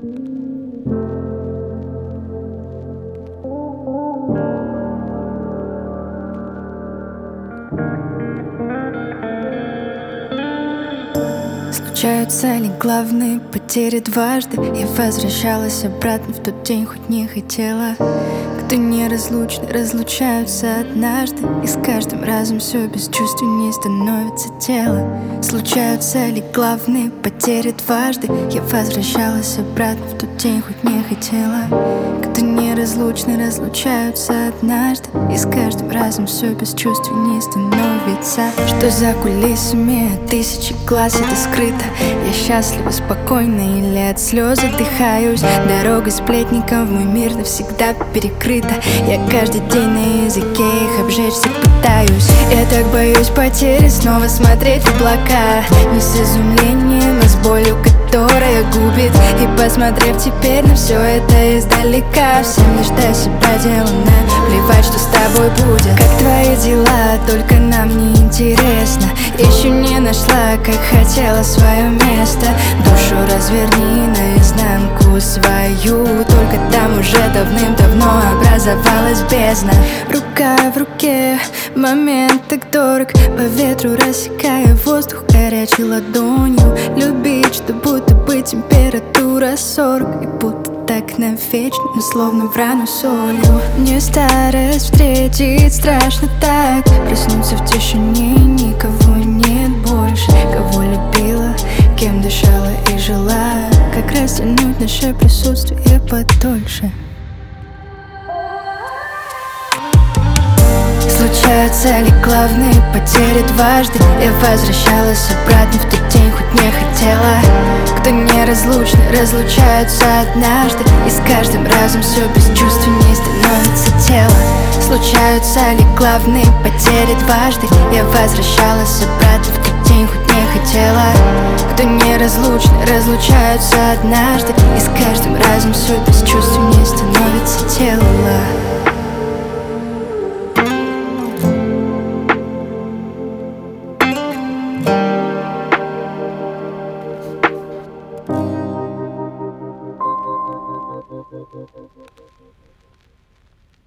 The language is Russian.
Случаются ли главные потери дважды? Я возвращалась обратно в тот день, хоть не хотела. Кто неразлучны, разлучаются однажды, и с каждым разом все бесчувственнее становится тело. Случаются ли главные потери дважды? Я возвращалась обратно в тот день, хоть не хотела. Кто неразлучны, разлучаются однажды, и с каждым разом все бесчувственнее становится. Что за кулисами тысячи глаз, это скрыто. Я счастлива, спокойна или от слез задыхаюсь. Дорога сплетников в мой мир навсегда перекрыта. Я каждый день на языке их обжечься пытаюсь. Я так боюсь потери, снова смотреть в облака. Не с изумлением, а с болью, которая губит. И посмотрев теперь на все это издалека, всем лишь до себя делано, плевать, что с тобой будет. Как твои дела, только нам не интересно. Еще не нашла, как хотела, свое место. Душу разверни наизнанку свою, только там уже давным-давно образовалась бездна. Рука в руке, момент так дорог, по ветру рассекая воздух горячей ладонью. Любить, что будто бы температура 40, и будто так навечно, словно в рану солью. Мне старость встретить страшно так, проснуться в тишине, никого нет больше. Кого любила, кем дышала и жила, как растянуть наше присутствие подольше. Случаются ли главные потери дважды? Я возвращалась обратно в тот день, хоть не хотела. Кто неразлучны, разлучаются однажды, и с каждым разом все бесчувственнее становится тело. Случаются ли главные потери дважды? Я возвращалась обратно в тот день, хоть не хотела. Кто неразлучны, разлучаются однажды, и с каждым